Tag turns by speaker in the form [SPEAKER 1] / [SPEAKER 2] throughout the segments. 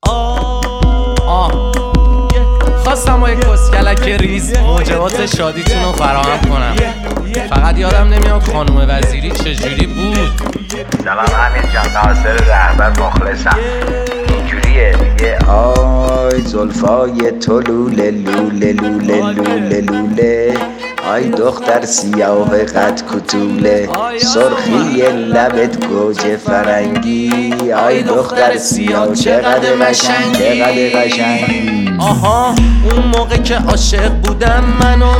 [SPEAKER 1] خواستم با یک کسکلک ریز موجبات شادیتون رو فراهم کنم. فقط یادم نمیاد خانم وزیری چجوری بود.
[SPEAKER 2] سلام امیر جان، ناصر رهبر مخلصم. اینجوریه میگه آی زلفای تو لوله لوله لوله لوله لوله، آی دختر سیاه قد کتوله، سرخی لبت گوجه فرنگی، آی دختر سیاه چقدر قشنگی چقدر قشنگی.
[SPEAKER 1] آها اون موقع که عاشق بودم منو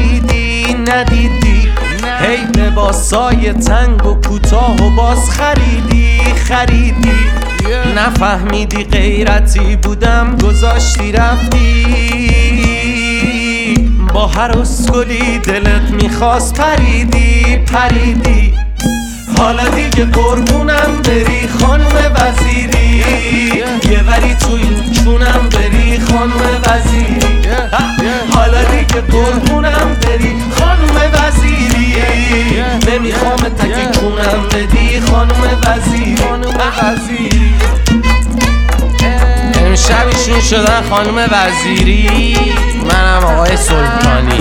[SPEAKER 1] ندیدی هی لباسای تنگ و کوتاه و باز خریدی نفهمیدی غیرتی بودم گذاشتی رفتی، با هر اسکلی دلت میخواست پریدی حالا دیگه قربونم بری خانم وزیری، یه وری تو این چونم بری خانم وزیری. حالا دیگه قربونم بری خانم وزیری، نمیخوام تکی چونم بدی خانم وزیری. امشب ایشون شدن خانم وزیری، منم آقای سلطانی.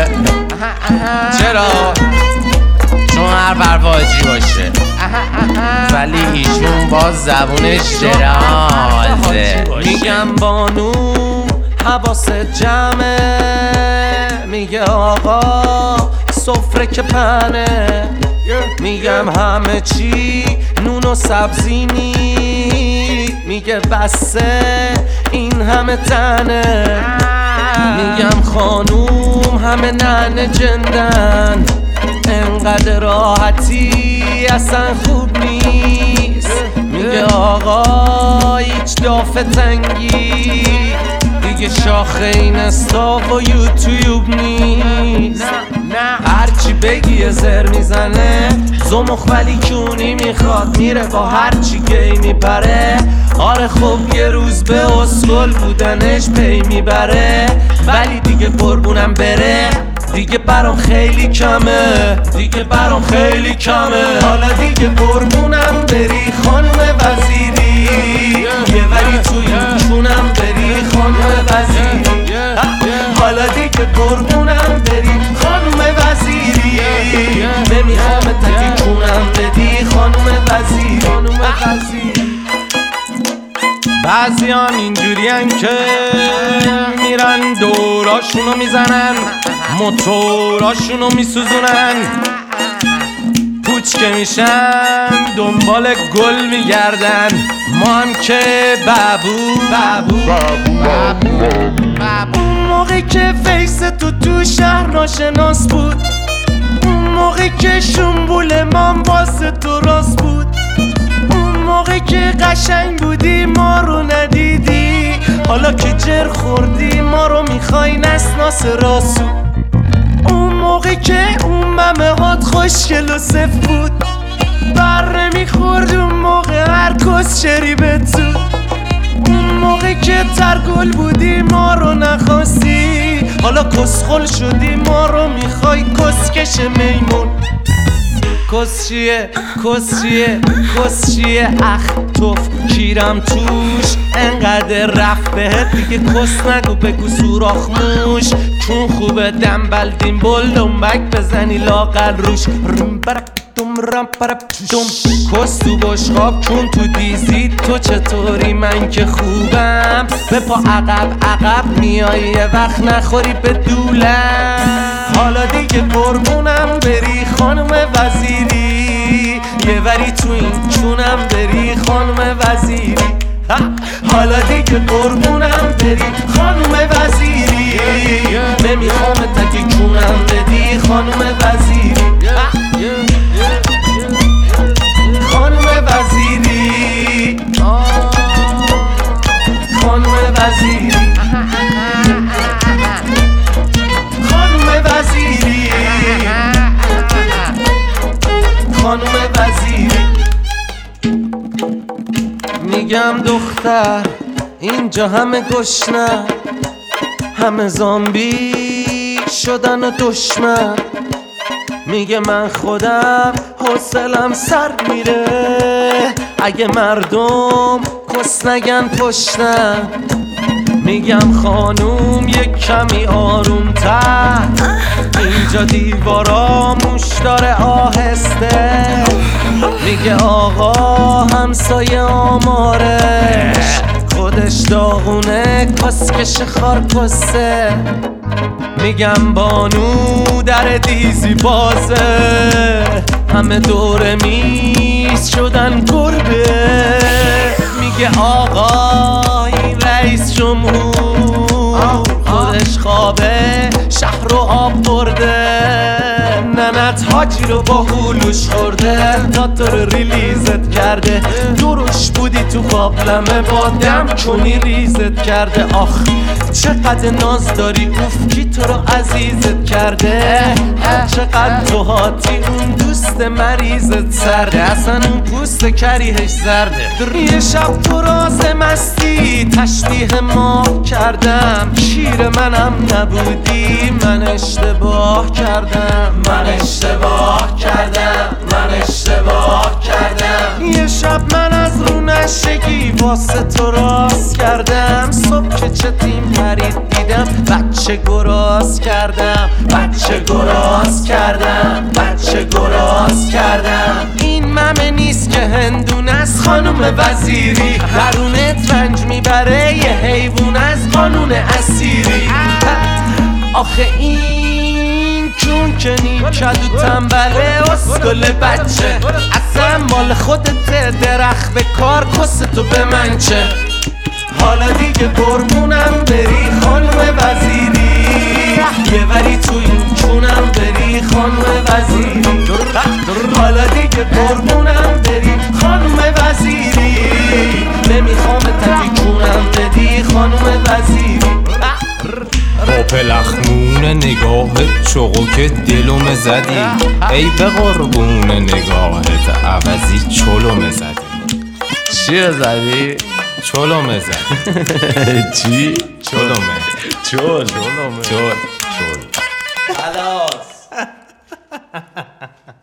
[SPEAKER 1] چرا؟ چون هر برواجی باشه ولی ایشون باز زبونش درازه. میگم بانو حواست جمعه، میگه آقا سفره که پنه، میگم همه چی نون و سبزی نی، میگه بسه این همه تنه، میگم خانوم همه ننه جندن، انقدر راحتی اصلا خوب نیست، میگه آقا هیچ دافه تنگی دیگه شاخه این استاف و یوتیوب نیست، هرچی بگی زر میزنه زمخ ولی کونی میخواد، میره با هرچی گی میپره، آره خب یه روز به اسکل بودنش پی میبره، ولی دیگه قربونم بره دیگه برام خیلی کمه حالا دیگه قربونم بری خانم وزیری، یه وری تو این چونم بری خانم وزیری. حالا دیگه قربونم بری خانم وزیری، نمیخوام تکی چونم بدی خانم وزیری. بعضیان اینجورین که میرن دوراشونو میزنن، موتوراشونو میسوزونن، پوچ که میشن دنبال گل میگردن، ما هم که بابو اون موقع که فیس تو شهر ناشناس بود، اون موقع که شنبول من واسه تو راست بود، اون موقع که قشنگ بودی ما رو ندیدی، حالا که جر خوردی ما رو میخوای نسناس راسو، اون موقع که اون ممه هات خوشگل و صف بود، بر نمیخورد اون موقع هر کس شریبت زود، اون موقع که ترگل بودی ما رو نخواستی، حالا کسخل شدی ما رو میخوای کسکش میمون. کسچیه اخ توف کیرم توش، انقدر رفت بهت دیگه کس نگو بگو سوراخ موش، چون خوبه دنبل دیمبل دنبک بزنی لاغر روش، کس تو بشقاب چون تو دیزی، تو چطوری من که خوبم، به پا عقب میای یه وقت نخوری به دولم، حالا دیگه قربونم بری خانم وزیری، یه وری تو این چونم بری خانم وزیری. حالا دیگه قربونم بری خانم وزیری، نمیخوام تکی چونم بدی خانم وزیری. خانم وزیری خانم وزیری خانم وزیری خانم وزیری. میگم دختر اینجا همه گشنه، همه زامبی شدن و دشمن، میگه من خودم حوصلم سر میره، اگه مردم کس نگن پشتم میگم خانوم یک کمی آروم تر اینجا دیوارا موش داره آهسته میگه آقا همسایه آمارش خودش داغونه کسکش خارکسته میگم بانو در دیزی بازه همه دور میز شدن گربه میگه آقا این رئیس جمهور خودش خوابه شهر رو آب برده ننت حاجی رو با هلوش خورده تا تو رو ریلیزت کرده دروش بودی تو قابلمه با دم کنی ریزت کرده آخ چقدر ناز داری اوف کی تو رو عزیزت کرده چقدر تو هاتی اون دوست مریضت سرده اصلا اون پوست کریهش زرده یه شب تو راز مستی تشبیه ما کردم شیر منم نبودی من اشتباه کردم یه شب من از رو نشگی واسه تو راست کردم صبح که چتیم پرید دیدم بچه گراز کردم این ممه نیست که هندون از خانم وزیری درونت رنج میبره یه حیوان از قانون اسیری آخه این چون که نیکد و تنبله اسکل بچه اصلا مال خودت درخت به کار کس تو به من چه حالا دیگه قربونم بری خانم وزیری یه وری تو این چونم بری خانم وزیری حالا دیگه قربونم بری خانم وزیری نمیخوام تکونم بدی خانم وزیری
[SPEAKER 3] با پلخمون نگاهت چوقو که دلوم زدی ای به قربون نگاهت عوضی چلوم زدی
[SPEAKER 1] چیه زدی؟
[SPEAKER 3] چلوم زدی
[SPEAKER 1] چی؟
[SPEAKER 3] چلومه
[SPEAKER 1] چل
[SPEAKER 3] چل
[SPEAKER 1] خلاص